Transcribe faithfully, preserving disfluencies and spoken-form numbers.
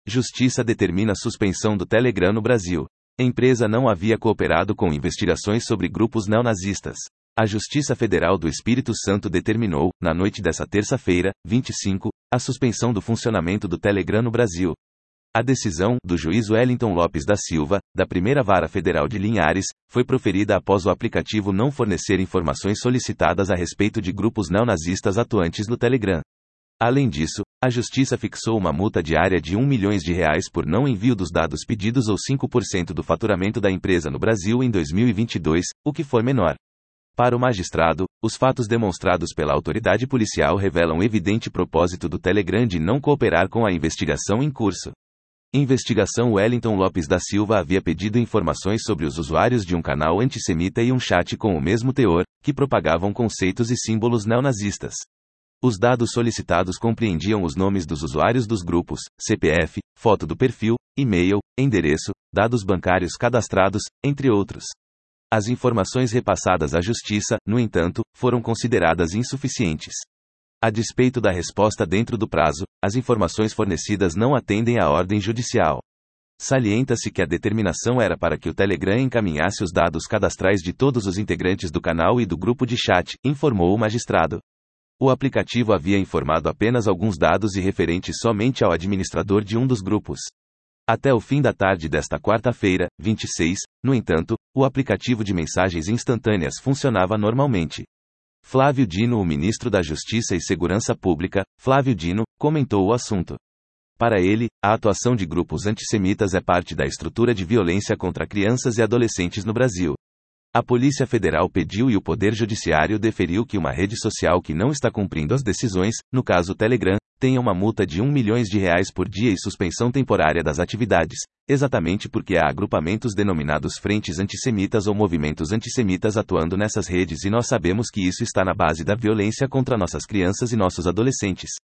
Justiça determina suspensão do Telegram no Brasil. A empresa não havia cooperado com investigações sobre grupos neonazistas. A Justiça Federal do Espírito Santo determinou, na noite dessa terça-feira, vinte e cinco, a suspensão do funcionamento do Telegram no Brasil. A decisão, do juiz Wellington Lopes da Silva, da Primeira Vara Federal de Linhares, foi proferida após o aplicativo não fornecer informações solicitadas a respeito de grupos neonazistas atuantes no Telegram. Além disso, a Justiça fixou uma multa diária de um milhão de reais por não envio dos dados pedidos ou cinco por cento do faturamento da empresa no Brasil em dois mil e vinte e dois, o que for menor. Para o magistrado, os fatos demonstrados pela autoridade policial revelam evidente propósito do Telegram de não cooperar com a investigação em curso. Investigação Wellington Lopes da Silva havia pedido informações sobre os usuários de um canal antissemita e um chat com o mesmo teor, que propagavam conceitos e símbolos neonazistas. Os dados solicitados compreendiam os nomes dos usuários dos grupos, C P F, foto do perfil, e-mail, endereço, dados bancários cadastrados, entre outros. As informações repassadas à Justiça, no entanto, foram consideradas insuficientes. A despeito da resposta dentro do prazo, as informações fornecidas não atendem à ordem judicial. Salienta-se que a determinação era para que o Telegram encaminhasse os dados cadastrais de todos os integrantes do canal e do grupo de chat, informou o magistrado. O aplicativo havia informado apenas alguns dados e referentes somente ao administrador de um dos grupos. Até o fim da tarde desta quarta-feira, vinte e seis, no entanto, o aplicativo de mensagens instantâneas funcionava normalmente. Flávio Dino, o ministro da Justiça e Segurança Pública, Flávio Dino, comentou o assunto. Para ele, a atuação de grupos antissemitas é parte da estrutura de violência contra crianças e adolescentes no Brasil. A Polícia Federal pediu e o Poder Judiciário deferiu que uma rede social que não está cumprindo as decisões, no caso Telegram, tenha uma multa de um milhão de reais por dia e suspensão temporária das atividades, exatamente porque há agrupamentos denominados frentes antissemitas ou movimentos antissemitas atuando nessas redes e nós sabemos que isso está na base da violência contra nossas crianças e nossos adolescentes.